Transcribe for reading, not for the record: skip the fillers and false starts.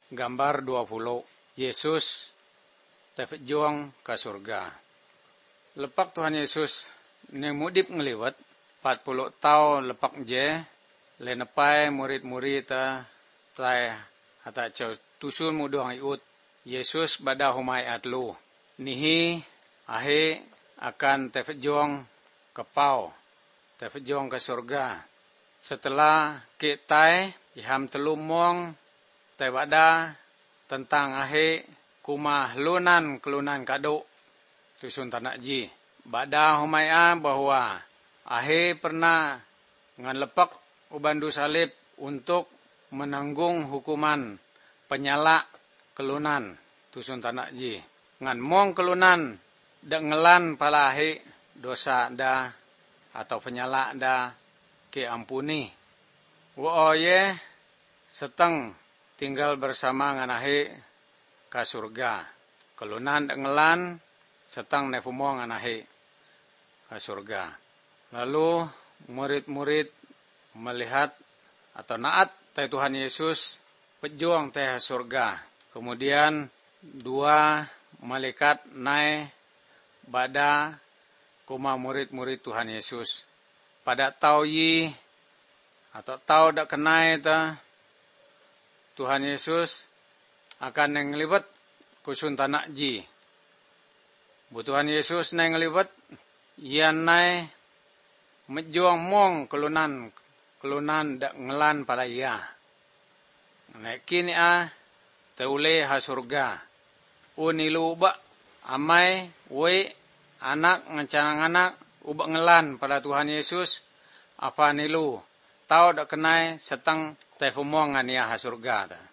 Gambar 20. Yesus terjuang ke surga. Lepak Tuhan Yesus ni mudip ngeliwat 40 tahun lepak je lenepai murid-murid tai ata tusun muduang iut Yesus bada humai atlu nihi ahe akan terjuang ke pau terjuang ke surga. Setelah kitai iham telumong tai bada tentang ahe kumah lunan kelunan kado tusun tanak ji. Bada humaya bahwa ahe pernah ngan lepak ubandu salib untuk menanggung hukuman penyala kelunan tusun tanak ji. Ngan mong kelunan dak ngelan pala ahe dosa da atau penyala da ke ampuni. Wo ye seteng tinggal bersama ngan ahe ka surga. Kelunan dak ngelan seteng nefumo ngan ahe ka surga. Lalu murid-murid melihat atau naat teh Tuhan Yesus pejuang teh surga. Kemudian dua malaikat naik bada kuma murid-murid Tuhan Yesus. Pada tau yi atau tau dak kenai ta Tuhan Yesus akan nenglibet kusun tanak ji. Bu Tuhan Yesus nenglibet yan nai mejuang mong kelunan dak ngelan pada ia. Kini teule ha surga. Unilu ubak amai we anak ngencanang anak ubak ngelan pada Tuhan Yesus apa nilu tau dak kenai seteng tefumong ania ha surga ta.